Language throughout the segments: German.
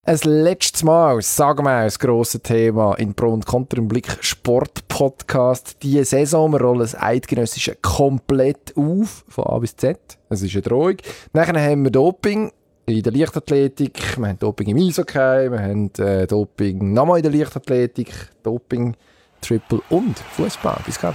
Ein letztes Mal, sagen wir das grosse Thema in Pro und Contra im Blick Sport-Podcast. Diese Saison, wir rollen das Eidgenössische komplett auf, von A bis Z. Das ist eine Drohung. Nachher haben wir Doping in der Leichtathletik, wir haben Doping im Eishockey, wir haben Doping nochmal in der Leichtathletik, Doping, Triple und Fußball. Bis gleich.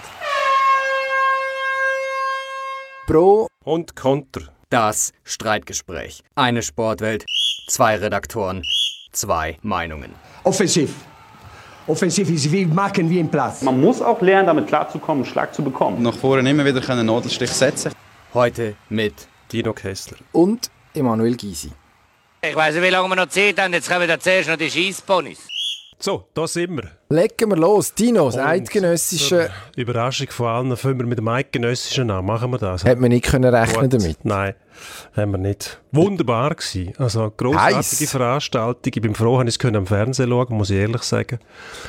Pro und Contra. Das Streitgespräch. Eine Sportwelt, zwei Redaktoren, zwei Meinungen. Offensiv. Offensiv ist wie machen wie im Platz. Man muss auch lernen, damit klarzukommen, einen Schlag zu bekommen. Nach vorne immer wieder einen Nadelstich setzen. Heute mit Dino Kessler und Emanuel Gysi. Ich weiss nicht, wie lange wir noch Zeit haben. Jetzt kommen da zuerst noch die Scheissponys. So, da sind wir. Legen wir los. Dino, das Eidgenössische. Überraschung von allen. Fangen wir mit dem Eidgenössischen an. Machen wir das. Hätte man nicht können rechnen damit? Nein, haben wir nicht. Wunderbar gewesen. Also eine grossartige Veranstaltung. Ich bin froh, dass ich es am Fernsehen schauen konnte, muss ich ehrlich sagen.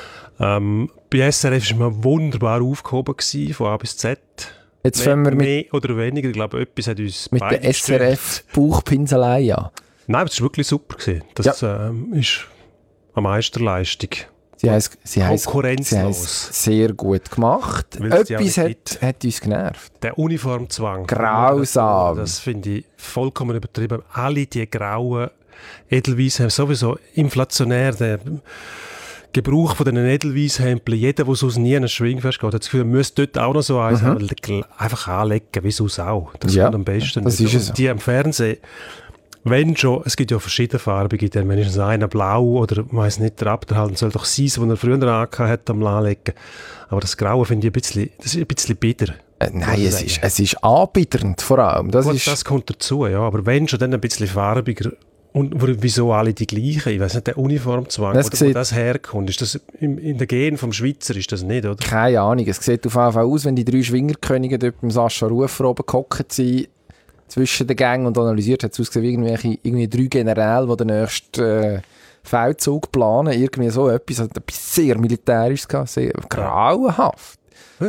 Bei SRF war man wunderbar aufgehoben gewesen, von A bis Z. Jetzt fangen wir mit mehr oder weniger. Ich glaube, etwas hat uns mit der SRF-Bauchpinselei an. Nein, das war wirklich super gewesen. Das ist eine Meisterleistung. Sie haben konkurrenzlos. Sehr gut gemacht. Etwas hat uns genervt. Der Uniformzwang. Grausam. Das finde ich vollkommen übertrieben. Alle die grauen Edelweiss haben sowieso inflationär. Der Gebrauch von diesen Edelweisshemden, jeder, der sonst nie in ein Schwingfest geht, hat das Gefühl, er müsste dort auch noch so eins haben. Einfach anlegen, wie sonst auch. Das kommt am besten. Das ist es. Die am Fernsehen, wenn schon, es gibt ja verschiedene Farbige, dann wenigstens einer blau oder ich weiss nicht, der Abderhalten soll doch sein, was er früher angehabt hat, am Anlegen. Aber das Graue finde ich ein bisschen bitter. Nein, es ist anbitternd vor allem. Das kommt dazu, ja. Aber wenn schon, dann ein bisschen farbiger. Und wieso alle die gleichen? Ich weiss nicht, der Uniformzwang, wo das herkommt. Ist das in der Gen vom Schweizer, ist das nicht, oder? Keine Ahnung. Es sieht auf jeden Fall aus, wenn die drei Schwingerkönige dort beim Sascha Rufer oben gehockt sind, zwischen den Gängen und analysiert, hat es ausgesehen wie irgendwie drei Generäle, die den nächsten Feldzug planen. Irgendwie so etwas. Hat etwas sehr Militärisches gehabt, sehr grauenhaft.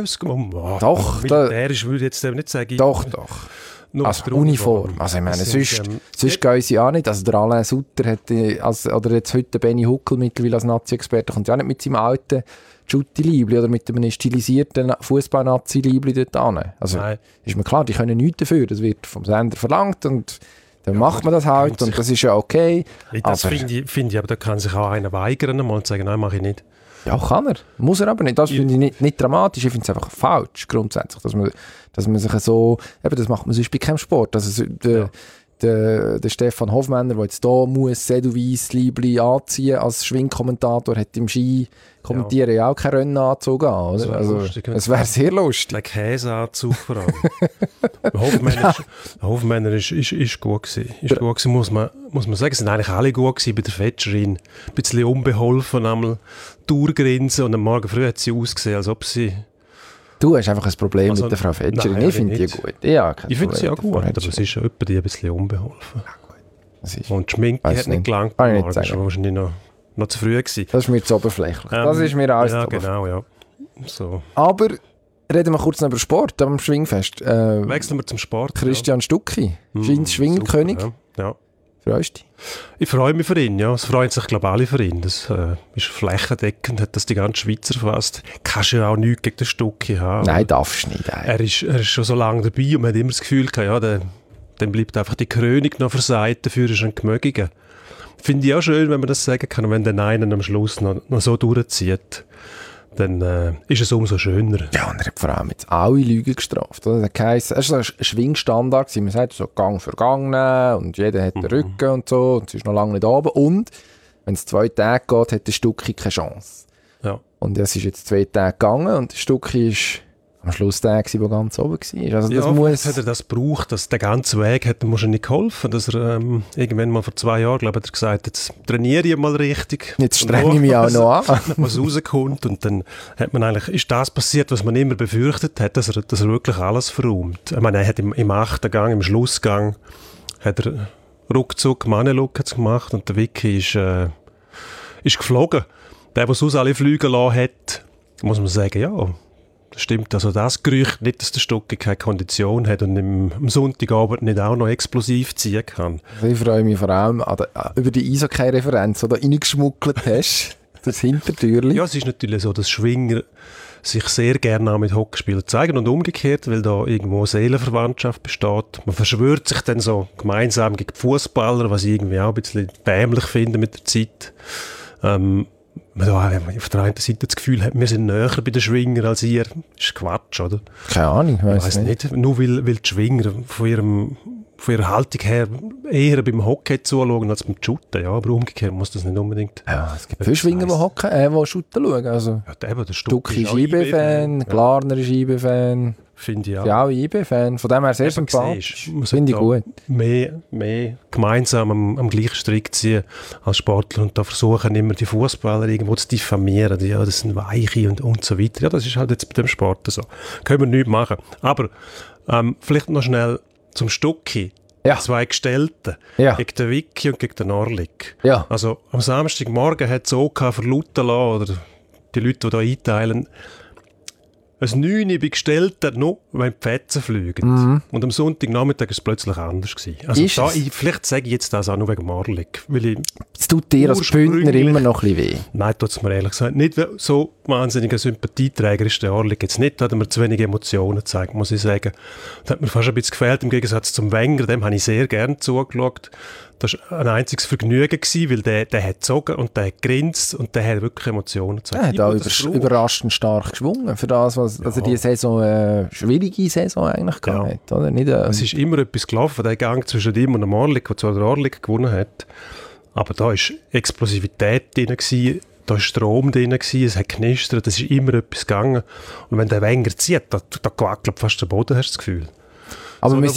Doch. Militärisch würde ich jetzt nicht sagen. Doch. Als Uniform. Also ich meine, sonst gehen sie auch nicht. Also der Alain Sutter hat, oder jetzt heute Benny Huckel mittlerweile als Nazi-Experte, kommt ja nicht mit seinem alten Jutti-Liebli oder mit einem stilisierten Fußball-Nazi-Liebli dort an. Also ist mir klar, die können nichts dafür. Das wird vom Sender verlangt und dann macht man das halt und das ist ja okay. Das finde ich, aber da kann sich auch einer weigern und sagen, nein, mache ich nicht. Ja, kann er. Muss er aber nicht. Das finde ich nicht dramatisch. Ich finde es einfach falsch, grundsätzlich. Dass man sich so... Eben, das macht man sonst bei keinem Sport. Also der Stefan Hofmänner, der jetzt hier muss Edelweiss-Liebli anziehen als Schwingkommentator, hat im Ski kommentieren ja auch keinen Rennanzug an. Oder? Es wäre sehr lustig. Der Käseanzug vor allem. Hofmänner ist gut gewesen. Ist gut gewesen, muss man sagen. Es sind eigentlich alle gut gewesen bei der Fetscherin. Ein bisschen unbeholfen, einmal durchgrinsen und am Morgen früh hat sie ausgesehen, als ob sie... Du hast einfach ein Problem mit der Frau Fetscherin. Ich finde die gut. Ich finde sie auch gut, aber es ist ja etwa ein bisschen unbeholfen. Ja, und die Schminke hat nicht gelangt. Das war wahrscheinlich noch zu früh gewesen. Das ist mir zu oberflächlich. Das ist mir alles ja, genau, ja. So. Aber reden wir kurz noch über Sport am Schwingfest. Wechseln wir zum Sport. Christian Stucki, Schwingerkönig. Ja. Freust du dich? Ich freue mich für ihn, ja. Es freuen sich, glaube ich, alle für ihn. Das ist flächendeckend, hat das die ganze Schweiz erfasst. Kannst ja auch nichts gegen den Stucki haben. Nein, darfst du nicht. Er ist schon so lange dabei und man hat immer das Gefühl gehabt, ja, dann bleibt einfach die Krönung noch versagt, dafür ist er ein Gemögiger. Finde ich auch schön, wenn man das sagen kann. Und wenn der einen am Schluss noch so durchzieht, dann ist es umso schöner. Ja, und er hat vor allem jetzt alle Lügen gestraft. Oder? Es war so ein Schwingstandard. Man sagt so Gang für Gang nehmen und jeder hat den Rücken und so. Und es ist noch lange nicht oben. Und wenn es 2 Tage geht, hat der Stucki keine Chance. Ja. Und es ist jetzt 2 Tage gegangen und der Stucki ist am Schluss der war ganz oben. Also das hat er das gebraucht, dass der ganze Weg hat ihm wahrscheinlich geholfen, dass er irgendwann mal vor 2 Jahren, glaube ich, hat er gesagt, jetzt trainiere ich mal richtig. Jetzt strenge ich mich auch noch an. Was rauskommt und dann ist das passiert, was man immer befürchtet hat, dass er wirklich alles verräumt. Ich meine, er hat im 8. Gang, im Schlussgang, hat er ruckzuck Maneluck gemacht und der Vicky ist geflogen. Der sonst alle fliegen lassen hat, muss man sagen, ja, Das stimmt, also das Gerücht nicht, dass der Stucki keine Kondition hat und am Sonntagabend nicht auch noch explosiv ziehen kann. Also ich freue mich vor allem über die Eishockey-Referenz, die du reingeschmuggelt hast. Das Hintertürchen. Ja, es ist natürlich so, dass Schwinger sich sehr gerne auch mit Hockeyspielern zeigen und umgekehrt, weil da irgendwo Seelenverwandtschaft besteht. Man verschwört sich dann so gemeinsam gegen die Fußballer, was ich irgendwie auch ein bisschen dämlich finde mit der Zeit. Man auf der einen Seite das Gefühl hat, wir sind näher bei den Schwingern als ihr. Das ist Quatsch, oder? Keine Ahnung, ich weiss nicht. Nur weil die Schwinger von ihrer Haltung her eher beim Hockey zuschauen als beim Shooten. Ja, aber umgekehrt muss das nicht unbedingt. Ja, es gibt viele Schwinger, die Shooten schauen. Also, ja, der Stucki ist IB-Fan, Glarner ist IB-Fan. Finde ich auch. Ja, auch IB-Fan. Von dem her sehr sympathisch. Finde ich gut. Mehr gemeinsam am gleichen Strick ziehen als Sportler und da versuchen immer die Fußballer irgendwo zu diffamieren. Ja, das sind Weiche und so weiter. Ja, das ist halt jetzt bei dem Sport so. Können wir nichts machen. Aber vielleicht noch schnell zum Stucki. Ja. 2 Gestellte. Ja. Gegen den Vicky und gegen den Orlik. Ja. Also am Samstagmorgen hat es OK verlauten lassen, oder die Leute, die da einteilen, ein 9 bei Gestellten, nur wenn die Fetzen fliegen. Mhm. Und am Sonntagnachmittag war es plötzlich anders gewesen. Also vielleicht sage ich jetzt das auch nur wegen Marlik. Es tut dir als Bündner immer noch ein bisschen weh. Nein, tut es mir ehrlich gesagt nicht. So wahnsinniger Sympathieträger ist der Marlik jetzt nicht. Da hat er mir zu wenig Emotionen gezeigt, muss ich sagen. Das hat mir fast ein bisschen gefehlt, im Gegensatz zum Wenger. Dem habe ich sehr gerne zugeschaut. Das war ein einziges Vergnügen gewesen, weil der hat gezogen und der hat grinst und der hat wirklich Emotionen gezeigt. Er hat auch überraschend stark geschwungen für das, was er diese Saison, schwierige Saison eigentlich gehabt hat. Oder? Nicht, es ist immer etwas gelaufen, der Gang zwischen ihm und dem Orlik, der zwar der Orlik gewonnen hat, aber da war Explosivität drin gewesen, da war Strom drin gewesen, es hat knistert, es ist immer etwas gegangen. Und wenn der Wenger zieht, da wackelt fast der Boden, hast du das Gefühl. Aber so wir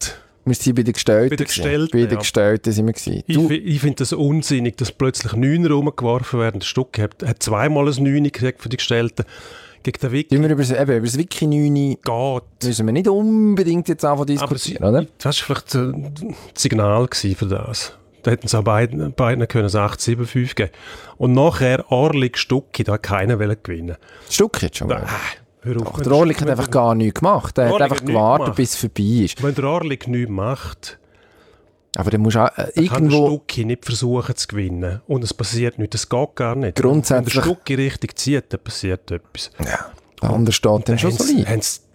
sind bei den Gestellten. Bei den Gestellten sind wir gewesen. Ich finde das unsinnig, dass plötzlich 9 rumgeworfen werden. Der Stucki hat zweimal ein 9 gekriegt für die Gestellten. Gegen den Vicky. Über das Vicky 9 müssen wir nicht unbedingt jetzt anfangen diskutieren, oder? Das war vielleicht das Signal für das. Da hätten es auch beiden können 8-7-5 geben. Und nachher Orlik, Stucki, da hat keiner gewinnen. Stucki hat schon mal. Doch, der Orlik hat einfach gar nichts gemacht. Er hat einfach gewartet, bis es vorbei ist. Wenn der Orlik nichts macht, aber dann musst du auch, irgendwo... kann der Stucki nicht versuchen zu gewinnen. Und es passiert nichts, das geht gar nicht. Grundsätzlich... Wenn der Stucki richtig zieht, dann passiert etwas. Ja, anders steht dann schon so lieb. Haben sie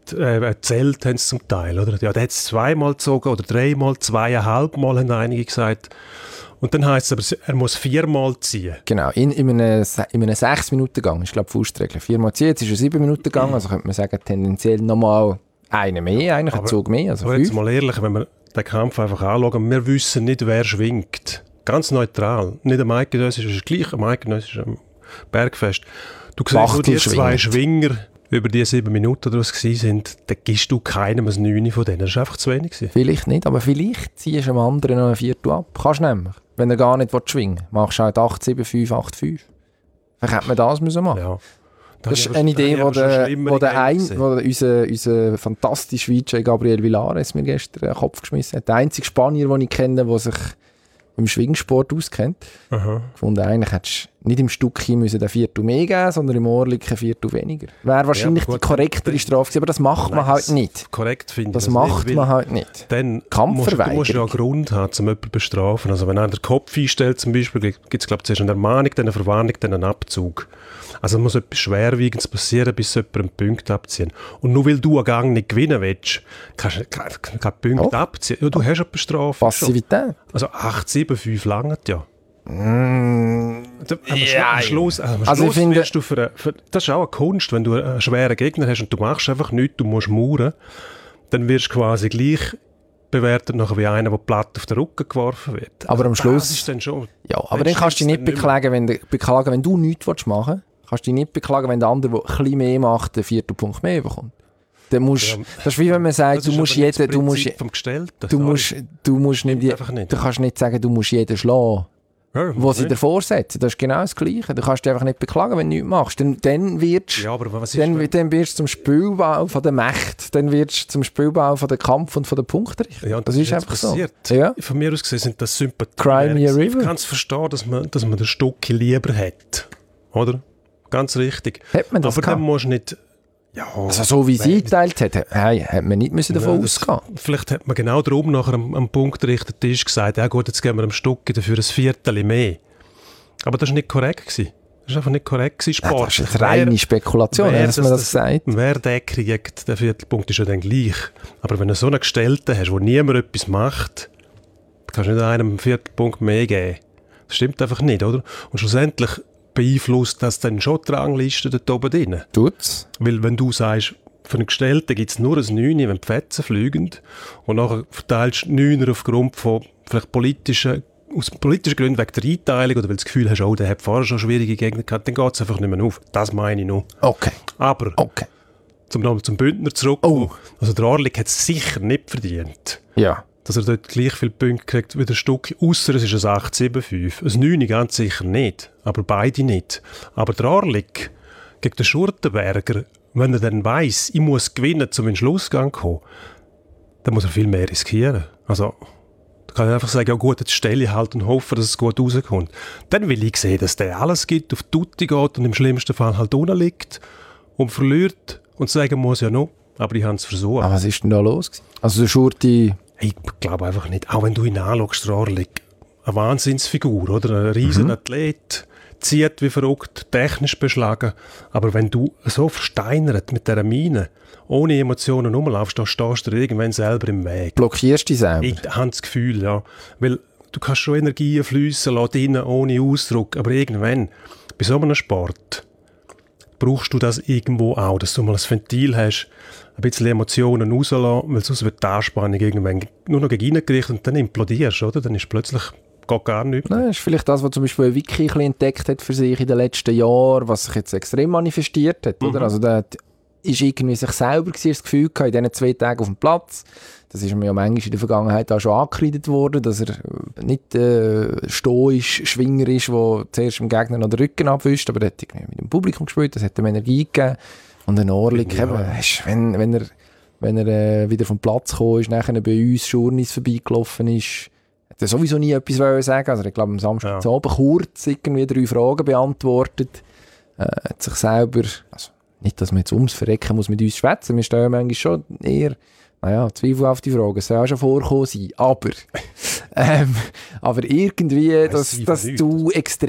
gezählt, haben sie zum Teil, oder? Ja, der hat es 2-mal gezogen oder 3-mal, 2,5-mal, haben einige gesagt. Und dann heisst es aber, er muss 4-mal ziehen. Genau, in einem 6-Minuten-Gang ist, glaube ich, Faustregel. 4-mal ziehen, jetzt ist er 7-Minuten-Gang, also könnte man sagen, tendenziell nochmal einen mehr, eigentlich einen Zug mehr, also 5. Jetzt mal ehrlich, wenn wir den Kampf einfach anschauen, wir wissen nicht, wer schwingt. Ganz neutral. Nicht am Eidgenössischen, es ist gleich am Eidgenössischen Bergfest. Du siehst nur die 2 Schwinger über die 7 Minuten, die es waren, dann gibst du keinem ein 9 von denen. Das war einfach zu wenig. Vielleicht nicht, aber vielleicht ziehst du dem anderen noch ein Viertel ab. Kannst du nämlich. Wenn er gar nicht schwingen will, machst du halt 8-7-5, 8-5. Vielleicht hätte man das machen müssen. Ja. Das ist eine Idee, die unser fantastischer VJ Gabriel Villares mir gestern in den Kopf geschmissen hat. Der einzige Spanier, den ich kenne, der sich im Schwingsport auskennt. Gefunden, eigentlich hättest du nicht im Stucki müssen den Viertel mehr geben, sondern im Orlik ein Viertel weniger. Wäre wahrscheinlich die korrektere Strafe gewesen, aber das macht man halt nicht. Korrekt finde ich das macht man halt nicht. Dann musst du ja einen Grund haben, um jemanden zu bestrafen. Also wenn einer den Kopf einstellt zum Beispiel, gibt es glaube ich zuerst eine Ermahnung, dann eine Verwarnung, dann einen Abzug. Also muss etwas Schwerwiegendes passieren, bis jemand einen Punkt abziehen. Und nur weil du einen Gang nicht gewinnen willst, kannst du keine Punkte abziehen. Ja, du hast eine Bestrafung. Passivität. Also 8-7-5 langt ja. Am Schluss ich finde, wirst du das ist auch eine Kunst, wenn du einen schweren Gegner hast und du machst einfach nichts, du musst mauern, dann wirst du quasi gleich bewertet nachher wie einer, der platt auf den Rücken geworfen wird. Aber am Schluss... ist dann schon... Ja, aber dann kannst du dich nicht beklagen, wenn du nichts machen willst. Kannst du dich nicht beklagen, wenn der andere, der ein bisschen mehr macht, den 4. Punkt mehr bekommt. Dann musst, das ist wie wenn man sagt, du musst nicht, du kannst nicht sagen, du musst jeden schlagen, was sie dir vorsetzen. Das ist genau das Gleiche. Du kannst dich einfach nicht beklagen, wenn du nichts machst. Dann wirst du zum Spielbau von der Macht, dann wirst du zum Spielbau von der Kampf und von der Punktrichtung. Ja, das ist einfach passiert. So. Ja. Von mir aus gesehen sind das Sympathien. Crime River. Ich kann es verstehen, dass man den Stucki lieber hat. Oder? Ganz richtig. Hat man das aber dann musst du nicht... Ja, Also so wie sie geteilt hat, hat man nicht müssen davon ausgehen. Vielleicht hat man genau darum nachher am punktgerichteten Tisch gesagt, ja gut, jetzt geben wir am Stück dafür ein Viertel mehr. Aber das war nicht korrekt gewesen. Das war einfach nicht korrekt gewesen, Sport. Das ist eine reine Spekulation, dass man das sagt. Wer den kriegt, der Viertelpunkt ist ja dann gleich. Aber wenn du so einen Gestellten hast, wo niemand etwas macht, kannst du nicht einem einen Viertelpunkt mehr geben. Das stimmt einfach nicht, oder? Und schlussendlich beeinflusst das dann schon die Rangliste dort oben drin. Tut's? Weil wenn du sagst, für einen Gestellten gibt es nur ein 9, wenn die Fetzen fliegen, und nachher verteilst du 9 aufgrund von vielleicht aus politischen Gründen wegen der Einteilung oder weil du das Gefühl hast, oh, der hat vorher schon schwierige Gegner gehabt, dann geht es einfach nicht mehr auf. Das meine ich noch. Okay. Aber, zum Bündner zurückkommen, also der Orlik hat es sicher nicht verdient, dass er dort gleich viele Punkte kriegt wie der Stucki, ausser es ist ein 8-7-5. Ein 9 ganz sicher nicht, aber beide nicht. Aber der Orlik gegen den Schurtenberger, wenn er dann weiss, ich muss gewinnen, um in den Schlussgang zu kommen, dann muss er viel mehr riskieren. Also, da kann ich einfach sagen, ja gut, jetzt stelle ich halt und hoffe, dass es gut rauskommt. Dann will ich sehen, dass der alles gibt, auf die Tutti geht und im schlimmsten Fall halt unten liegt und verliert und sagen muss, ja noch, aber ich habe es versucht. Aber was ist denn da los? Also der Schurti... Ich glaube einfach nicht. Auch wenn du ihn anschaust, der Orlik, eine Wahnsinnsfigur, oder? Ein riesen Athlet, zieht wie verrückt, technisch beschlagen. Aber wenn du so versteinert mit dieser Mine, ohne Emotionen rumlaufst, dann stehst du dir irgendwann selber im Weg. Blockierst du dich selber? Ich habe das Gefühl, ja. Weil du kannst schon Energien fliessen lassen, ohne Ausdruck. Aber irgendwann, bei so einem Sport, brauchst du das irgendwo auch, dass du mal ein Ventil hast, ein bisschen Emotionen rauslassen, weil sonst wird die Anspannung irgendwann nur noch gegen innen gerichtet und dann implodierst, oder? Dann ist plötzlich geht gar nichts. Das ist vielleicht das, was zum Beispiel Vicky entdeckt hat für sich in den letzten Jahren, was sich jetzt extrem manifestiert hat, oder? Also da ist irgendwie sich selber das Gefühl gehabt, in diesen 2 Tagen auf dem Platz. Das ist mir ja manchmal in der Vergangenheit auch schon angekreidet worden, dass er nicht stoisch Schwinger ist, der zuerst dem Gegner noch den Rücken abwischt, aber er hat mit dem Publikum gespielt, das hat ihm Energie gegeben. Und ein Orlik, wenn er wieder vom Platz gekommen ist, nachher bei uns Schurnis vorbeigelaufen ist, hat er sowieso nie etwas sagen. Also ich glaube, am Samstagabend kurz irgendwie 3 Fragen beantwortet, hat sich selber, also nicht, dass man jetzt ums Verrecken muss mit uns schwätzen, wir stehen manchmal schon eher Zweifel auf die Frage, es soll auch schon vorkommen sein, aber irgendwie, dass du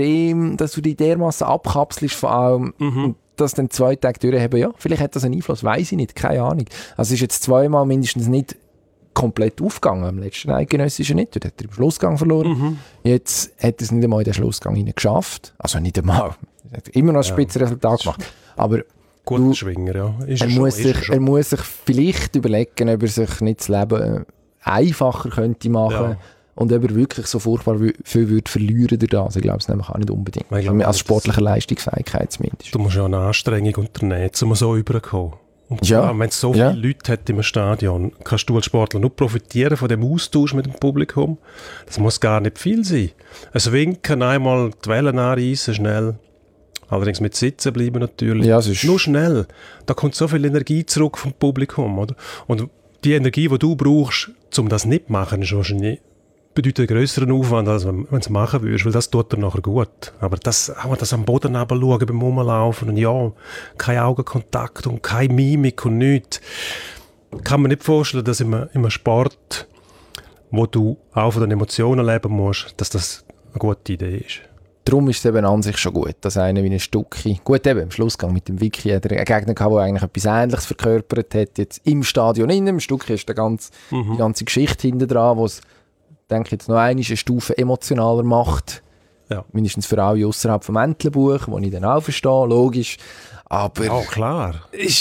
dich dermassen abkapselst von allem, und das dann 2 Tage durchheben, ja, vielleicht hat das einen Einfluss, weiss ich nicht, keine Ahnung. Also es ist jetzt 2-mal mindestens nicht komplett aufgegangen, am letzten Eidgenössischen nicht, dort hat er im Schlussgang verloren. Jetzt hat er es nicht einmal in den Schlussgang geschafft, also nicht einmal, er hat immer noch ein Spitzenresultat gemacht, aber guter Schwinger, ja. Er muss sich vielleicht überlegen, ob er sich nicht das Leben einfacher könnte machen und ob er wirklich so furchtbar viel würde verlieren durch das. Ich glaube es nämlich auch nicht unbedingt. Als sportliche Leistungsfähigkeit zumindest. Du musst ja eine Anstrengung unternehmen, um so rüberzukommen. Und wenn es so viele Leute hat im Stadion, kannst du als Sportler nur profitieren von dem Austausch mit dem Publikum. Das muss gar nicht viel sein. Ein Winken, einmal die Wellen anreissen, schnell. Allerdings mit Sitzen bleiben natürlich. Ja, ist nur schnell. Da kommt so viel Energie zurück vom Publikum, oder? Und die Energie, die du brauchst, um das nicht zu machen, ist wahrscheinlich bedeutet einen grösseren Aufwand, als wenn du es machen würdest, weil das tut dir nachher gut. Aber das am Boden runterschauen beim Rumlaufen und kein Augenkontakt und keine Mimik und nichts, kann man nicht vorstellen, dass in einem Sport, wo du auch von den Emotionen leben musst, dass das eine gute Idee ist. Darum ist es eben an sich schon gut, dass einer wie ein Stucki, gut eben im Schlussgang mit dem Vicky, hat er einen Gegner gehabt, der eigentlich etwas Ähnliches verkörpert hat, jetzt im Stadion innen. Im Stucki ist die ganze Geschichte hinten dran, die es, denke ich, jetzt noch eine Stufe emotionaler macht. Ja. Mindestens für alle außerhalb vom Entlebuch, wo ich dann auch verstehe, logisch. Aber ja, klar.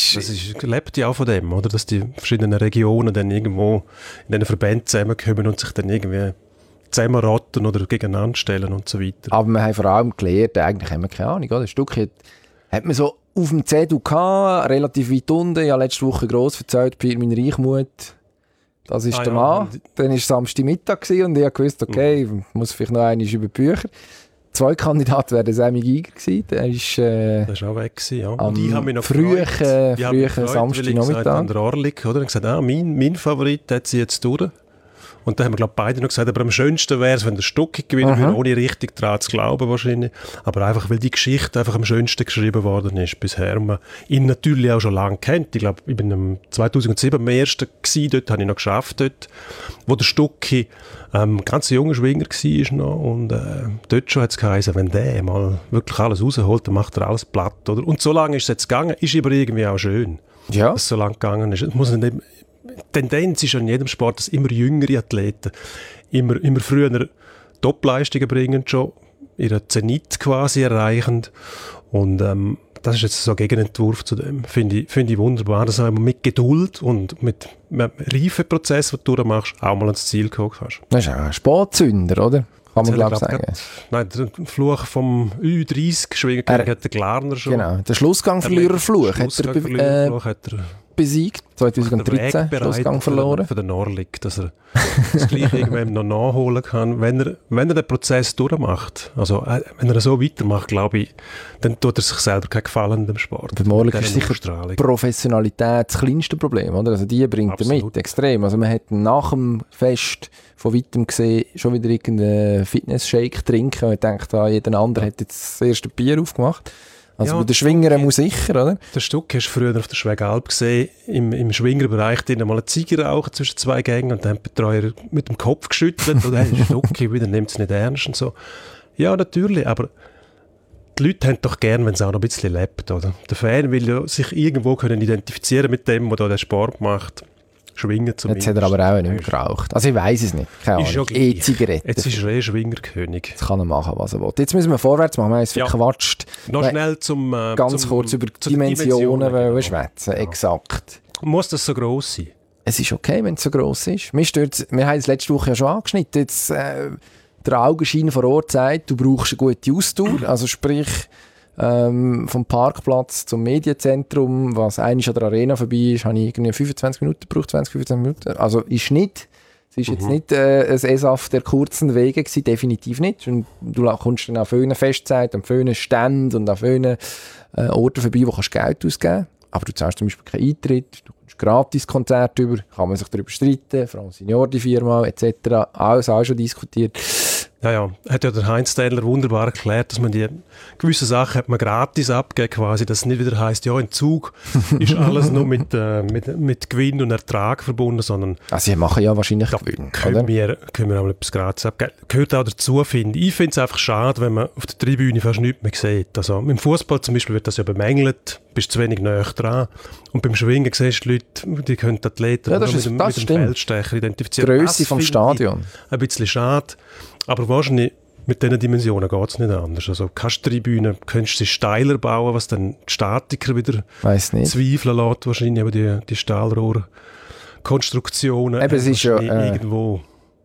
Lebt ja auch von dem, oder? Dass die verschiedenen Regionen dann irgendwo in diesen Verbänden zusammenkommen und sich dann irgendwie zusammenrotten oder gegeneinander stellen und so weiter. Aber wir haben vor allem gelernt, eigentlich haben wir keine Ahnung, oder? Ein Stück hat man so auf dem Zettel gehabt, relativ weit unten. Ich habe letzte Woche gross erzählt, bei mein Reichmut, das ist der Mann. Dann war es Samstagmittag und ich wusste, okay, ich muss vielleicht noch einmal über die Bücher. 2 Kandidaten wären Sammy Giger gewesen. Der ist auch weg gewesen, ja. Und ich habe mich noch frühen Samstagnachmittag. Der Orlik, oder? Ich habe gesagt, mein Favorit hat sie jetzt durch. Und da haben wir, glaube ich, beide noch gesagt, aber am schönsten wäre es, wenn der Stucki gewinnen würde, ohne richtig daran zu glauben wahrscheinlich. Aber einfach, weil die Geschichte einfach am schönsten geschrieben worden ist bisher. Und man ihn natürlich auch schon lange kennt. Ich glaube, ich bin 2007 am ersten gewesen, dort habe ich noch geschafft, dort, wo der Stucki ganz junger Schwinger war noch. Und dort schon hat es geheißen, wenn der mal wirklich alles rausholt, dann macht er alles platt. Oder? Und so lange ist es jetzt gegangen, ist aber irgendwie auch schön, dass es so lange gegangen ist. Es muss nicht, die Tendenz ist ja in jedem Sport, dass immer jüngere Athleten immer früher Topleistungen bringen, schon ihren Zenit quasi erreichen. Und das ist jetzt so ein Gegenentwurf zu dem. Finde ich wunderbar, dass du mit Geduld und mit einem Reifeprozess, den du machst, auch mal ans Ziel kommen kannst. Das ist auch ein Sportzünder, oder? Kann man, glaube ich, sagen. Nein, der Fluch vom Ü30-Schwinger hat der Glarner schon. Genau, der Schlussgangverliererfluch hat er besiegt, 2013, Schlussgang verloren. Für den Norlik, dass er das Gleiche irgendwann noch nachholen kann, wenn er den Prozess durchmacht. Also wenn er so weitermacht, glaube ich, dann tut er sich selber keinen Gefallen in dem Sport. Der Norlik ist sicher Professionalität das kleinste Problem, oder? Also die bringt er mit, extrem. Also man hat nach dem Fest von weitem gesehen, schon wieder irgendeinen Fitness-Shake trinken und denkt, jeder andere hat jetzt das erste Bier aufgemacht. Also bei den Schwingern muss sicher, oder? Der Stuck hast du früher auf der Schwegalp gesehen, im Schwingerbereich mal eine Ziege rauchen zwischen zwei Gängen und dann hat der Betreuer mit dem Kopf geschüttelt und hey, Stucki, wieder nimmt es nicht ernst und so. Ja, natürlich, aber die Leute haben doch gern, wenn es auch noch ein bisschen lebt, oder? Der Fan will ja sich irgendwo können identifizieren mit dem, der da den Sport macht. Schwingen zumindest. Jetzt hat er aber auch nicht mehr geraucht. Also ich weiss es nicht. Keine Ahnung. E-Zigaretten. Jetzt ist er Schwingerkönig. Jetzt kann er machen, was er will. Jetzt müssen wir vorwärts machen. Wir haben uns verquatscht. Noch schnell ganz kurz über die Dimensionen schwätzen. Exakt. Muss das so gross sein? Es ist okay, wenn es so gross ist. Wir haben es letzte Woche ja schon angeschnitten. Jetzt, der Augenschein vor Ort sagt, du brauchst eine gute Ausdauer. Also sprich, vom Parkplatz zum Medienzentrum, was eigentlich an der Arena vorbei ist, habe ich irgendwie 25 Minuten gebraucht, 20-25 Minuten. Also ist nicht, es ist jetzt nicht ein ESAF der kurzen Wege gewesen, definitiv nicht. Und du kommst dann an vielen Festzeiten, an vielen Ständen und an vielen Orten vorbei, wo du Geld ausgeben kannst. Aber du zahlst zum Beispiel keinen Eintritt, du kommst gratis Konzerte über, kann man sich darüber streiten, Franz Senior die Firma etc. Alles auch schon diskutiert. Ja, hat ja der Heinz Stähler wunderbar erklärt, dass man die gewisse Sachen hat man gratis abgeben quasi, dass es nicht wieder heisst, ja, in Zug ist alles nur mit Gewinn und Ertrag verbunden, sondern... Also sie machen ja wahrscheinlich Gewinn, können wir auch etwas gratis abgeben. Gehört auch dazu, finde ich. Ich finde es einfach schade, wenn man auf der Tribüne fast nichts mehr sieht. Also im Fußball zum Beispiel wird das ja bemängelt, bist zu wenig näher dran. Und beim Schwingen siehst du Leute, die können Athleten mit dem Feldstecher identifizieren. Die Grösse vom Stadion. Ein bisschen schade. Aber wahrscheinlich mit diesen Dimensionen geht es nicht anders. Also Tribüne könntest du sie steiler bauen, was dann die Statiker wieder zweifeln lässt, wahrscheinlich, aber die Stahlrohrkonstruktionen es ist ja irgendwo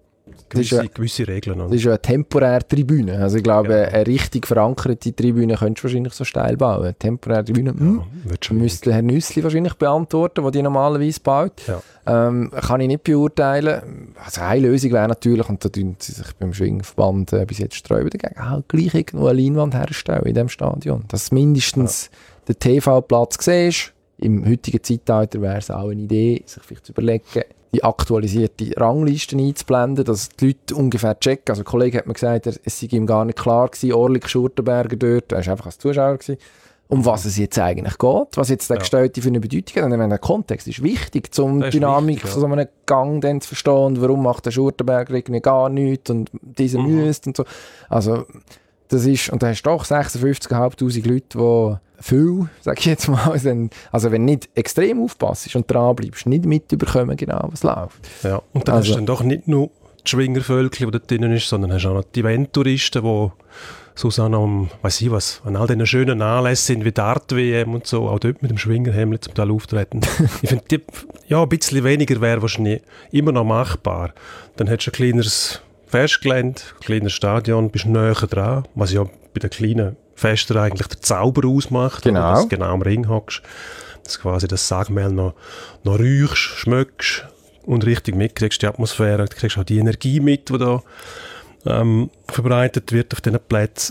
gewisse Regeln. Das ist ja eine temporäre Tribüne. Also ich glaube, eine richtig verankerte Tribüne könntest du wahrscheinlich so steil bauen. Eine temporäre Tribüne müsste Herr Nüssli wahrscheinlich beantworten, der die normalerweise baut. Ja. Kann ich nicht beurteilen. Also eine Lösung wäre natürlich, und da tun sie sich beim Schwingverband bis jetzt sträuben dagegen, gleich irgendwo eine Leinwand herstellen in diesem Stadion. Dass mindestens der TV-Platz siehst. Im heutigen Zeitalter wäre es auch eine Idee, sich vielleicht zu überlegen, die aktualisierte Rangliste einzublenden, dass die Leute ungefähr checken. Also ein Kollege hat mir gesagt, es sei ihm gar nicht klar gewesen, Orlik Schurtenberger dort, er war einfach als Zuschauer gewesen, um was es jetzt eigentlich geht, was jetzt der Gestellte für eine Bedeutung hat. Und der Kontext ist wichtig, um die Dynamik von so einem Gang dann zu verstehen und warum macht der Schurtenberger irgendwie gar nichts und dieser müsste und so. Also das ist, und da hast du doch 56'500 Leute, die viel, sage ich jetzt mal, also wenn du nicht extrem aufpasst und dran bleibst, nicht mitbekommen genau, was läuft. Ja, und dann hast du dann doch nicht nur die Schwingervölkchen, die da drinnen ist, sondern hast auch noch die Eventtouristen, die sonst auch noch, weiss ich was, an all diesen schönen Anlässen sind wie die Art-WM und so, auch dort mit dem Schwingerhemd zum Teil auftreten. Ich finde, ein bisschen weniger wäre wahrscheinlich immer noch machbar. Dann hättest du ein kleineres Festgelände, ein kleines Stadion, bist näher dran, was ja bei den kleinen Festen eigentlich der Zauber ausmacht, genau. Dass du genau am Ring hockst, dass quasi das Sagmehl noch riechst, schmeckst und richtig mitkriegst, die Atmosphäre, du kriegst auch die Energie mit, die da verbreitet wird auf diesen Plätzen.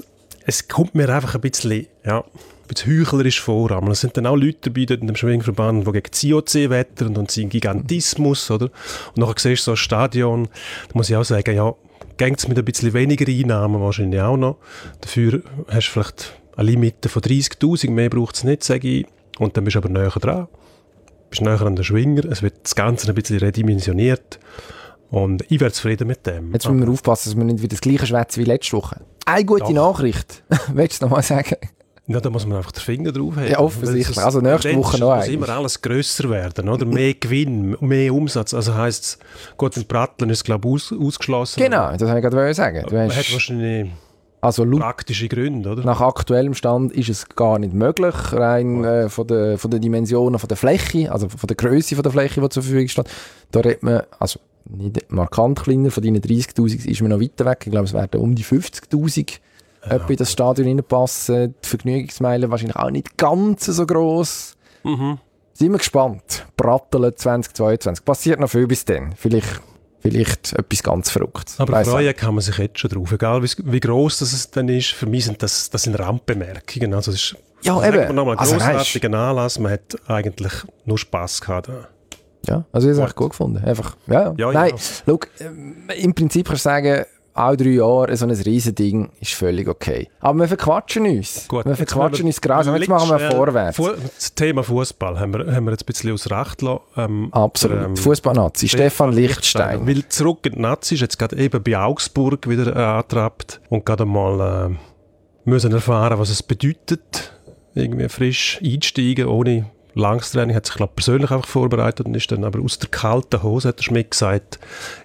es kommt mir einfach ein bisschen heuchlerisch vor. Aber es sind dann auch Leute dabei dort in dem Schwingverband, die gegen das IOC wettern und seinen Gigantismus, oder? Und nachher siehst du so ein Stadion, da muss ich auch sagen, ja, geht es mit ein bisschen weniger Einnahmen wahrscheinlich auch noch. Dafür hast du vielleicht eine Limite von 30'000, mehr braucht es nicht, sage ich. Und dann bist du aber näher dran. Bist näher an den Schwinger. Es wird das Ganze ein bisschen redimensioniert. Und ich wäre zufrieden mit dem. Jetzt müssen wir aufpassen, dass wir nicht wieder das gleiche schwätzen wie letzte Woche. Eine gute Nachricht. Willst du noch mal sagen? Ja, da muss man einfach den Finger drauf haben. Ja, offensichtlich. Also nächste Woche noch muss immer alles grösser werden, oder? Mehr Gewinn, mehr Umsatz. Also heisst es, gut, in Pratteln ist es, glaube ich, ausgeschlossen. Genau, das wollte ich gerade sagen. Man hat wahrscheinlich praktische Gründe, oder? Nach aktuellem Stand ist es gar nicht möglich, rein von den Dimensionen, von der Fläche, also von der Grösse von der Fläche, die zur Verfügung steht. Da redet man, also nicht markant kleiner, von deinen 30'000 ist man noch weiter weg. Ich glaube, es werden um die 50'000 etwa in das Stadion reinpassen. Die Vergnügungsmeilen wahrscheinlich auch nicht ganz so gross. Sind wir gespannt. Pratteln 2022. Passiert noch viel bis dann. Vielleicht etwas ganz Verrücktes. Aber freuen kann man sich jetzt schon drauf. Egal wie gross das dann ist, für mich sind das sind Randbemerkungen. Also es ist eben. Nochmal ein grossartiger Anlass. Man hat eigentlich nur Spass gehabt. Ja, also ich habe es echt gut gefunden. Einfach, ja. Nein, schau, im Prinzip kannst du sagen, auch 3 Jahre, so ein Riesending ist völlig okay. Aber wir verquatschen uns. Gut, wir verquatschen uns gerade. Jetzt machen wir vorwärts. Das Thema Fußball haben wir jetzt ein bisschen aus Recht gelassen. Absolut. Fußball-Nazi. Stefan Lichtstein. Weil zurück in die Nazi ist jetzt gerade eben bei Augsburg wieder angetrabt und gerade mal müssen erfahren, was es bedeutet, irgendwie frisch einsteigen, ohne langes Training, hat sich glaube persönlich einfach vorbereitet und ist dann aber aus der kalten Hose, hat der Schmidt gesagt,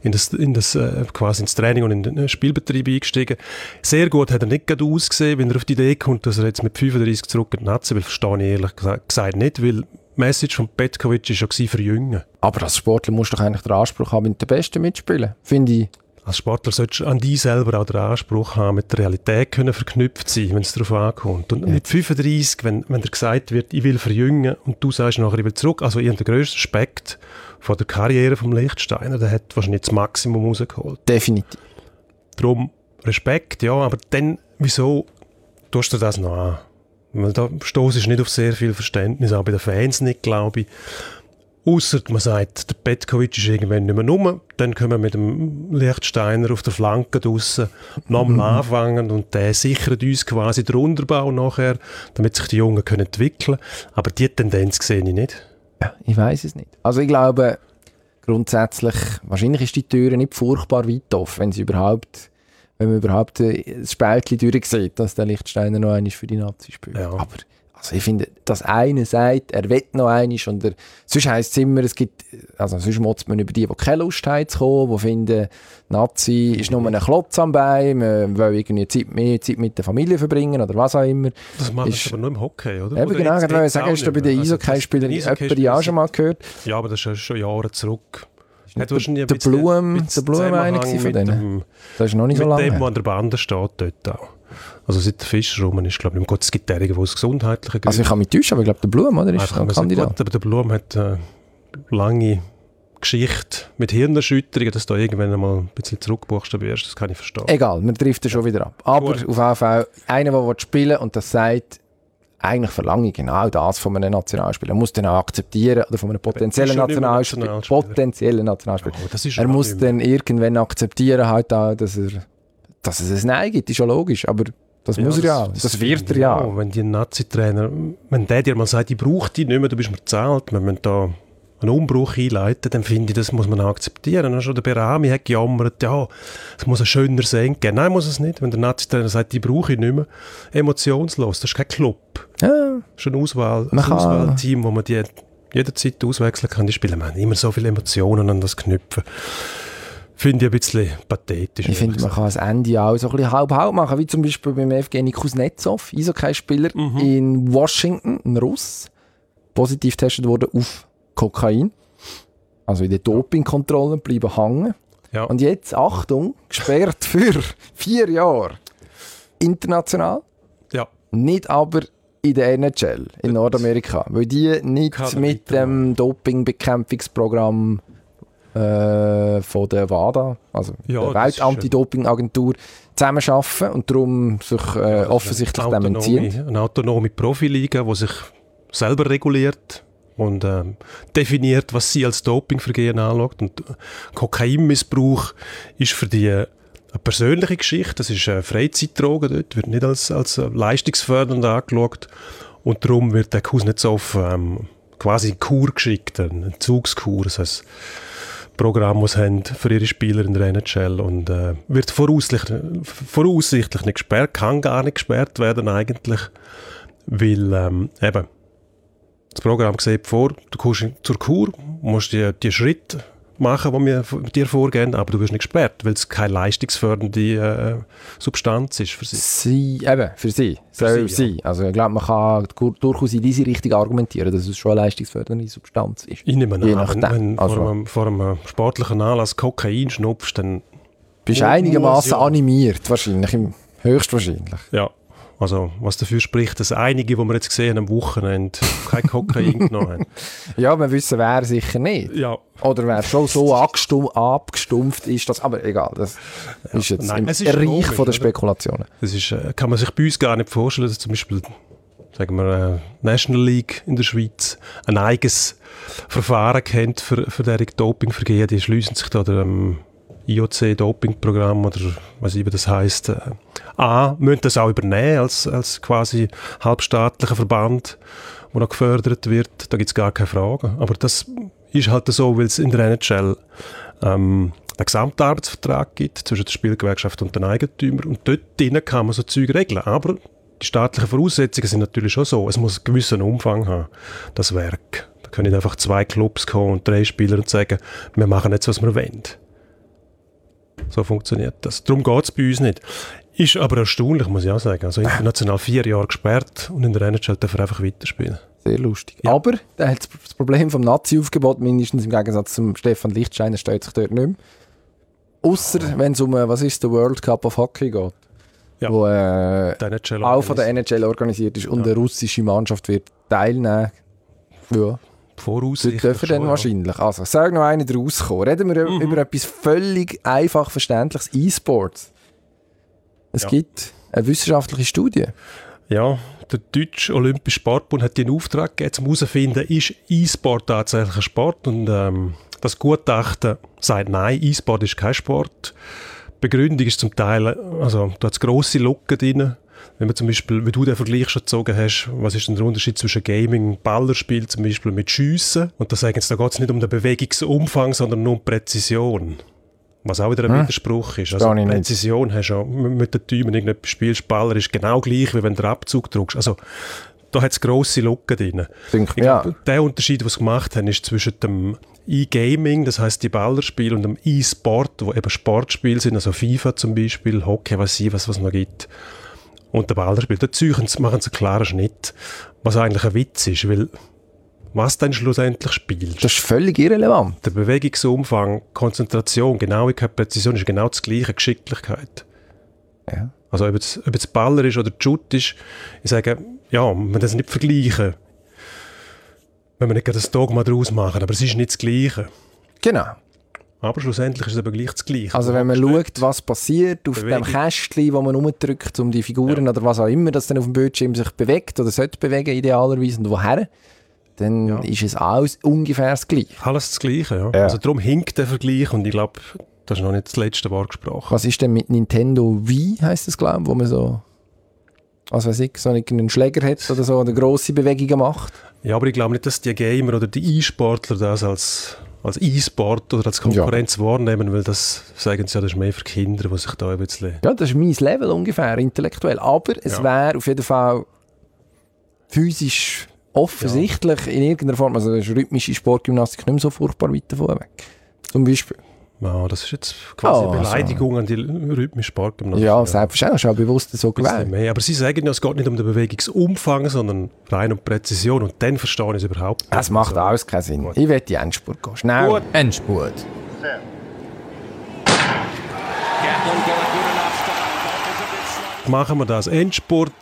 quasi ins Training und in den Spielbetrieb eingestiegen. Sehr gut hat er nicht gerade ausgesehen, wenn er auf die Idee kommt, dass er jetzt mit 35 zurück in die Nazi will, verstehe ich ehrlich gesagt nicht, weil die Message von Petkovic war schon verjüngen. Aber als Sportler musst du doch eigentlich den Anspruch haben, mit den Besten mitspielen, finde ich. Als Sportler solltest du an dich selber auch den Anspruch haben, mit der Realität können verknüpft sein, wenn es darauf ankommt. Und mit 35, wenn dir gesagt wird, ich will verjüngen und du sagst nachher, ich will zurück, also ich habe den grössten Respekt von der Karriere vom Lichtsteiner, der hat wahrscheinlich das Maximum rausgeholt. Definitiv. Darum Respekt, ja, aber dann, wieso tust du das noch an? Weil da stoßest du nicht auf sehr viel Verständnis, auch bei den Fans nicht, glaube ich. Ausser man sagt, der Petkovic ist irgendwann nicht mehr rum, dann können wir mit dem Lichtsteiner auf der Flanke draussen nochmal anfangen und der sichert uns quasi den Unterbau nachher, damit sich die Jungen können entwickeln können. Aber diese Tendenz sehe ich nicht. Ja, ich weiss es nicht. Also ich glaube, grundsätzlich, wahrscheinlich ist die Tür nicht furchtbar weit offen, wenn man überhaupt das Spältchen durchsieht, dass der Lichtsteiner noch einmal für die Nazi spielt. Ja. Aber also ich finde, dass einer sagt, er will noch einmal, und sonst heisst es immer, sonst motzt man über die keine Lust haben zu kommen, die finden, Nazi ist nur ein Klotz am Bein, man will irgendwie mehr Zeit mit der Familie verbringen oder was auch immer. Das macht es aber nur im Hockey, oder? Eben genau, ich wollte sagen, hast du bei den Eishockey-Spielern jemanden auch schon mal gehört? Ja, aber das ist schon Jahre zurück. Der Blum einer von denen? Das ist noch nicht so lange. Mit dem, der an der Bande steht, dort auch. Also seit der Fischer rum ist, glaube ich, es gibt derjenige, die aus gesundheitlichen Gründen... Also ich kann mich täuschen, aber ich glaube, der Blum, oder? Ist ein Kandidat. Gut, aber der Blum hat eine lange Geschichte mit Hirnerschütterungen, dass du da irgendwann einmal ein bisschen zurückbuchstabierst, das kann ich verstehen. Egal, wir driften schon wieder ab. Aber auf jeden Fall, einer, der spielen will und das sagt, eigentlich verlange ich genau das von einem Nationalspieler. Er muss den auch akzeptieren, oder von einem potenziellen Nationalspieler. Oh, er muss dann irgendwann akzeptieren, halt auch, dass es ein Nein gibt, ist ja logisch, aber das muss er ja, das wird er ja. Wenn die Nazi-Trainer, wenn der dir mal sagt, ich brauche dich nicht mehr, du bist mir bezahlt, wir müssen da einen Umbruch einleiten, dann finde ich, das muss man auch akzeptieren. Schon der Berami hat gejammert, ja, es muss ein schöner Senk geben. Nein, muss es nicht. Wenn der Nazi-Trainer sagt, ich brauche ich nicht mehr, emotionslos, das ist kein Club. Ja. Das ist ein Auswahlteam, wo man die jederzeit auswechseln kann. Die Spieler haben immer so viele Emotionen an das Knüpfen. Finde ich ein bisschen pathetisch. Ich finde, man kann das Ende auch so ein bisschen halb-halb machen, wie zum Beispiel beim Evgeny Kuznetsov, Eishockey-Spieler in Washington, ein Russ, positiv getestet wurde auf Kokain. Also in den Dopingkontrollen bleiben hängen. Ja. Und jetzt, Achtung, gesperrt für 4 Jahre. International. Ja. Nicht aber in der NHL in Nordamerika. Weil die nicht mit dem Dopingbekämpfungsprogramm von der WADA, also der Welt-Anti-Doping-Agentur, zusammenarbeiten und darum sich offensichtlich dem entziehen. Eine autonome Profiliga, die sich selber reguliert und definiert, was sie als Dopingvergehen anschaut. Und Kokainmissbrauch ist für die eine persönliche Geschichte, das ist eine Freizeitdroge dort, wird nicht als leistungsfördernd angeschaut und darum wird der Kuznetsov quasi in Kur geschickt, eine Entzugskur, das heißt Programm, das sie haben für ihre Spieler in der NHL und wird voraussichtlich nicht gesperrt, kann gar nicht gesperrt werden eigentlich, weil eben das Programm sieht vor, du kommst zur Kur, musst die Schritte machen, die wir dir vorgehen, aber du wirst nicht gesperrt, weil es keine leistungsfördernde Substanz ist für sie. Für sie. Ja. Also ich glaube, man kann durchaus in diese Richtung argumentieren, dass es schon eine leistungsfördernde Substanz ist. Ich nehme an, wenn du vor einem sportlichen Anlass Kokain schnupfst, dann bist du einigermaßen animiert, wahrscheinlich, höchstwahrscheinlich. Ja. Also, was dafür spricht, dass einige, die wir jetzt gesehen haben am Wochenende, kein Kokain genommen haben. Ja, wir wissen, wer sicher nicht. Ja. Oder wer schon so abgestumpft ist, das, aber egal, das ist jetzt im Reich von der Spekulationen. Das ist, kann man sich bei uns gar nicht vorstellen, dass zum Beispiel, sagen wir, National League in der Schweiz ein eigenes Verfahren kennt für diese Dopingvergehen. Die schliessen sich da dem IOC-Dopingprogramm oder was immer das heisst, müssen das auch übernehmen als quasi halbstaatlicher Verband, der noch gefördert wird. Da gibt es gar keine Frage. Aber das ist halt so, weil es in der NHL einen Gesamtarbeitsvertrag gibt zwischen der Spielgewerkschaft und den Eigentümern und dort drinnen kann man so Zeug regeln. Aber die staatlichen Voraussetzungen sind natürlich schon so. Es muss einen gewissen Umfang haben, das Werk. Da können nicht einfach 2 Clubs kommen und 3 Spieler und sagen, wir machen jetzt, was wir wollen. So funktioniert das. Darum geht es bei uns nicht. Ist aber erstaunlich, muss ich auch sagen. Also international 4 Jahre gesperrt und in der NHL darf er einfach weiterspielen. Sehr lustig. Ja. Aber das Problem vom Nazi-Aufgebot, mindestens im Gegensatz zum Stefan Lichtsteiner, steht sich dort nicht mehr. Ausser wenn es um, was ist, der World Cup of Hockey geht. Ja. Wo auch von der NHL organisiert ist und eine russische Mannschaft wird teilnehmen. Ja. Voraussichtlich dürfen dann wahrscheinlich. Also, sag noch einen rauskommen. Reden wir über etwas völlig einfach verständliches, E-Sports. Es gibt eine wissenschaftliche Studie. Ja, der Deutsche Olympische Sportbund hat den Auftrag gegeben, um herauszufinden, ist E-Sport tatsächlich ein Sport? Und das Gutachten sagt, nein, E-Sport ist kein Sport. Die Begründung ist zum Teil, also da hat es grosse Lücken drin. Wenn man zum Beispiel, wie du den Vergleich schon gezogen hast, was ist denn der Unterschied zwischen Gaming und Ballerspiel zum Beispiel mit Schiessen? Und da sagen sie, da geht es nicht um den Bewegungsumfang, sondern nur um Präzision. Was auch wieder ein Widerspruch ist. Also Präzision hast du ja mit den Tümen irgendetwas spielst. Baller ist genau gleich, wie wenn du den Abzug drückst. Also da hat es grosse Lücken drin. Der Unterschied, den sie gemacht haben, ist zwischen dem E-Gaming, das heisst die Ballerspiele, und dem E-Sport, wo eben Sportspiele sind, also FIFA zum Beispiel, Hockey, was es noch gibt. Und der Ballerspiel, da machen sie einen klaren Schnitt, was eigentlich ein Witz ist, weil was dann schlussendlich spielst. Das ist völlig irrelevant. Der Bewegungsumfang, Konzentration, Genauigkeit, Präzision ist genau das gleiche, Geschicklichkeit. Ja. Also ob es Baller ist oder Shoot ist, ich sage, ja, man das nicht vergleichen, wenn wir nicht das Dogma daraus machen, aber es ist nicht das Gleiche. Genau. Aber schlussendlich ist es aber gleich das Gleiche. Also wenn man schaut, was passiert auf dem Kästchen, wo man rumdrückt, um die Figuren oder was auch immer, das dann auf dem Bildschirm sich bewegt oder sollte bewegen idealerweise und woher, dann ist es alles ungefähr das Gleiche. Alles das Gleiche, ja. Also darum hinkt der Vergleich und ich glaube, das ist noch nicht das letzte Wort gesprochen. Was ist denn mit Nintendo Wii, heisst das, glaube ich, wo man so, was weiß ich, so einen Schläger hat oder so, oder grosse Bewegungen macht? Ja, aber ich glaube nicht, dass die Gamer oder die E-Sportler das als E-Sport oder als Konkurrenz wahrnehmen, weil das, sagen sie ja, das ist mehr für Kinder, die sich da ein bisschen... Ja, das ist mein Level ungefähr, intellektuell. Aber es wäre auf jeden Fall physisch offensichtlich in irgendeiner Form, also ist rhythmische Sportgymnastik nicht mehr so furchtbar weit davon weg. Zum Beispiel. Ja, das ist jetzt quasi eine Beleidigung an die rhythmische Sportgymnastik. Ja, selbstverständlich, ist auch bewusst so gewählt. Aber sie sagen ja, es geht nicht um den Bewegungsumfang, sondern rein um Präzision und dann verstehe ich es überhaupt nicht. Das macht alles keinen Sinn. Ich will die Endspurt gehen. Schnell. Gut. Endspurt. Machen wir das. Endspurt,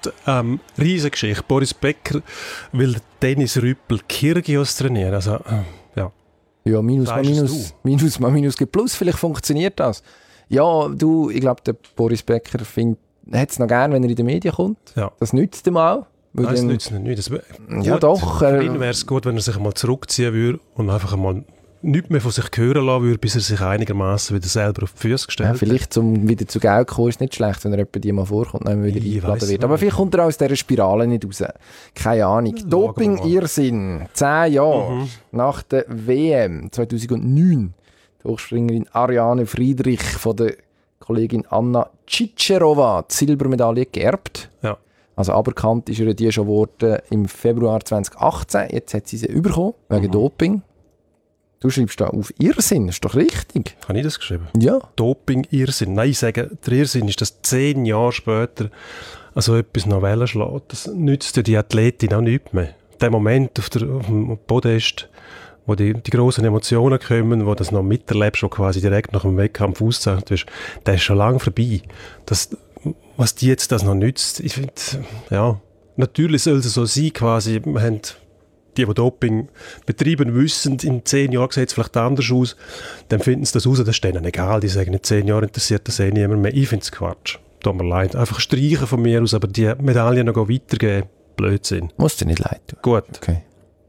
Riesengeschichte. Boris Becker will Dennis Rüppel Kyrgios trainieren. Also, ja. Ja, Minus mal Minus gibt Plus, vielleicht funktioniert das. Ja, ich glaube, der Boris Becker hat es noch gern, wenn er in die Medien kommt. Ja. Das nützt ihm auch. Nein, das nützt nicht. Ja, doch. Für ihn wäre es gut, wenn er sich mal zurückziehen würde und einfach mal nichts mehr von sich hören lassen würde, bis er sich einigermaßen wieder selber auf die Füße gestellt hat. Vielleicht, um wieder zu Geld zu kommen, ist es nicht schlecht, wenn er die mal vorkommt und dann wieder eingeladen wird. Aber vielleicht kommt er aus dieser Spirale nicht raus. Keine Ahnung. Doping-Irrsinn. 10 Jahre nach der WM 2009. Die Hochspringerin Ariane Friedrich von der Kollegin Anna Cicerova die Silbermedaille geerbt. Ja. Also aberkannt ist ihr die schon geworden im Februar 2018. Jetzt hat sie bekommen, wegen Doping. Du schreibst da auf Irrsinn, ist doch richtig. Habe ich das geschrieben? Ja. Doping-Irrsinn. Nein, ich sage, der Irrsinn ist, dass 10 Jahre später also etwas noch Wellen schlägt. Das nützt ja die Athletin auch nichts mehr. Der Moment auf dem Podest, wo die grossen Emotionen kommen, wo du das noch miterlebst, wo quasi direkt nach dem Wettkampf ausgezeichnet wirst, der ist schon lange vorbei. Was die jetzt das noch nützt, ich finde, ja, natürlich soll es so sein, quasi, wir haben die Doping betreiben, wissen, in 10 Jahren sieht es vielleicht anders aus, dann finden sie das raus, das ist denen egal, die sagen, in 10 Jahren interessiert das niemand mehr. Ich finde es Quatsch. Tut mir leid. Einfach streichen von mir aus, aber die Medaillen noch weitergeben, Blödsinn. Muss dir nicht leid tun. Gut. Okay.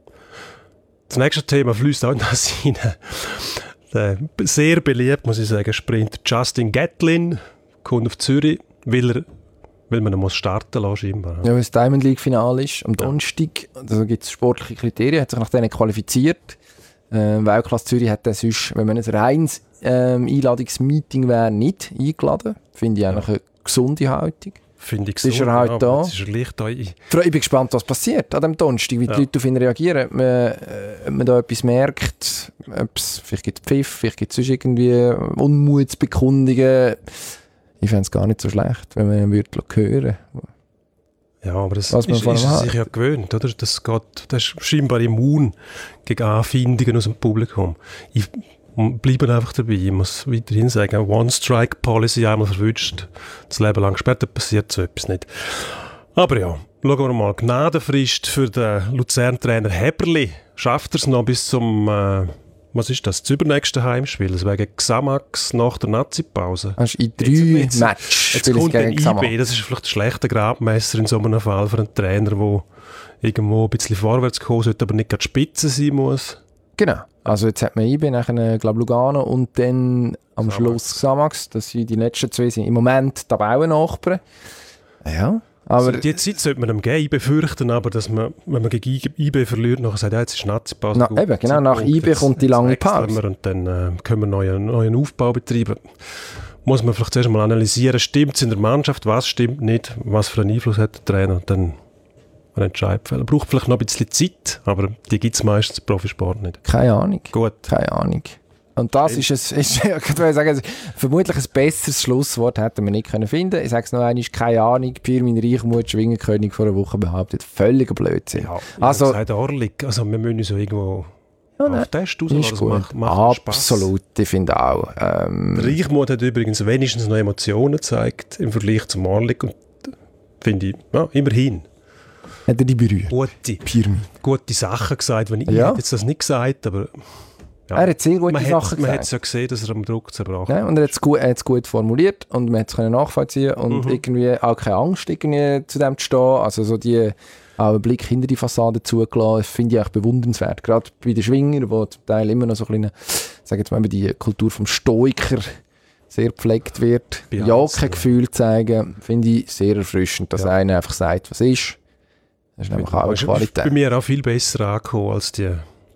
Das nächste Thema fließt auch in das hinein. Sehr beliebt, muss ich sagen, Sprinter Justin Gatlin kommt auf Zürich, weil man ihn starten lassen scheinbar. Ja, weil das Diamond League-Finale ist am Donnerstag. Also gibt es sportliche Kriterien, hat sich nach denen qualifiziert. Weltklasse Zürich hat dann sonst, wenn man ein reines Einladungsmeeting wäre, nicht eingeladen. Finde ich eigentlich eine gesunde Haltung. Finde ich so. Ist er halt da. Ist er leicht da. Ich bin gespannt, was passiert an dem Donnerstag, wie die Leute auf ihn reagieren. Ob man da etwas merkt, vielleicht gibt es Pfiff, vielleicht gibt es sonst irgendwie Unmutsbekundungen. Ich fände es gar nicht so schlecht, wenn man ihn hören würde. Ja, aber das ist sich ja gewöhnt, oder? Das ist scheinbar immun gegen Anfeindungen aus dem Publikum. Ich bleibe einfach dabei. Ich muss weiterhin sagen, One-Strike-Policy einmal verwünscht, das Leben lang gesperrt, dann passiert so etwas nicht. Aber ja, schauen wir mal. Gnadenfrist für den Luzern-Trainer Heberli. Schafft er es noch bis zum, was ist das übernächste Heimspiel? Das wäre gegen Xamax nach der Nazi-Pause. Hast in 3 Matches jetzt kommt ein IB, das ist vielleicht ein schlechter Gradmesser in so einem Fall für einen Trainer, der irgendwo ein bisschen vorwärts kommen sollte, aber nicht gerade Spitze sein muss. Genau. Also jetzt hat man IB, nachher Lugano und dann am Schluss Xamax. Das sind die letzten 2 sind im Moment Tabellennachbarn. Ja. Aber also die Zeit sollte man ihm geben. Ich befürchte aber, dass man, wenn man gegen IB verliert, nachher sagt, ja, jetzt ist Nazi-Pause. Eben, genau, nach IB kommt die lange Pause. Und dann können wir neuen Aufbau betreiben. Muss man vielleicht zuerst mal analysieren, stimmt es in der Mannschaft, was stimmt nicht, was für einen Einfluss hat der Trainer. Und dann einen Entscheid fällen. Braucht vielleicht noch ein bisschen Zeit, aber die gibt es meistens im Profisport nicht. Keine Ahnung. Gut. Keine Ahnung. Und das ist vermutlich ein besseres Schlusswort hätten wir nicht finden können. Ich sage es noch einmal, keine Ahnung, Pirmin Reichmuth, Schwingenkönig vor einer Woche behauptet, völliger Blödsinn. Ja, also, gesagt, Orlik, also wir müssen so irgendwo auf Test rauslassen. Macht absolut, ich finde auch. Reichmuth hat übrigens wenigstens noch Emotionen gezeigt im Vergleich zum Orlik und finde ich, ja, immerhin. Hat er die berührt? Gute Sachen gesagt, ich hätte jetzt das nicht gesagt, aber ja. Er hat sehr gute Sachen gesagt. Man hat es ja gesehen, dass er am Druck zerbrochen hat. Ja, und er hat es gut formuliert und man hat es nachvollziehen und irgendwie auch keine Angst irgendwie zu dem zu stehen. Also so die auch einen Blick hinter die Fassade zugelassen, finde ich auch bewundernswert. Gerade bei den Schwingern, wo zum Teil immer noch so ein bisschen, sagen wir mal, die Kultur vom Stoiker sehr gepflegt wird. Ja, kein Gefühl zeigen, finde ich sehr erfrischend, dass einer einfach sagt, was ist. Das ist nämlich auch eine Qualität. Das ist bei mir auch viel besser angekommen als die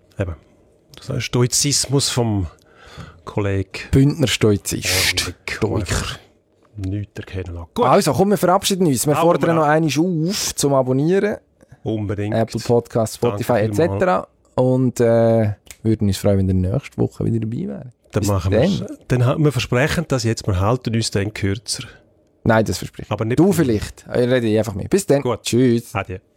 Stoizismus vom Kollegen. Bündner Stoizist. Stoiker. Nichts erkennen lassen. Gut. Also, komm, wir verabschieden uns. Wir fordern noch einmal auf zum Abonnieren. Unbedingt. Apple Podcasts, Spotify etc. Und würden uns freuen, wenn ihr nächste Woche wieder dabei wären. Dann machen wir es. Wir versprechen das jetzt, wir halten uns dann kürzer. Nein, das verspreche ich. Aber nicht du vielleicht. Ich rede einfach mehr. Bis dann. Gut. Tschüss. Adieu.